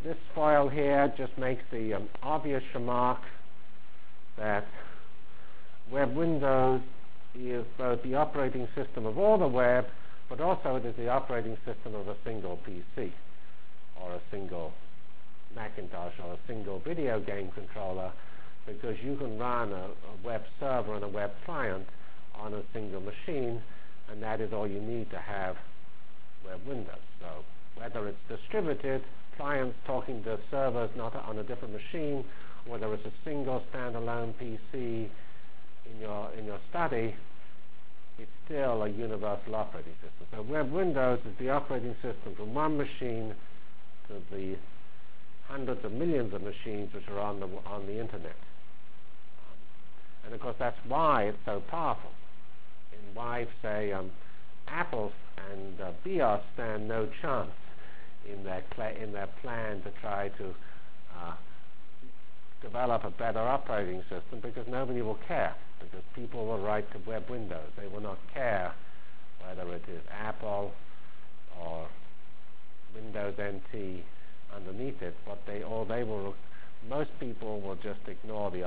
This file here just makes the obvious remark that Web Windows is both the operating system of all the web, but also it is the operating system of a single PC, or a single Macintosh, or a single video game controller, because you can run a web server and a web client on a single machine, and that is all you need to have Web Windows. So whether it's distributed, clients talking to servers not on a different machine, whether it's a single standalone PC in your study, it's still a universal operating system. So Web Windows is the operating system from one machine to the hundreds of millions of machines which are on the internet. And of course that's why it's so powerful. And why, say, Apple and BIOS stand no chance in their plan to try to develop a better operating system, because nobody will care, because people will write to Web Windows. They will not care whether it is Apple or Windows NT underneath it. Most people will just ignore the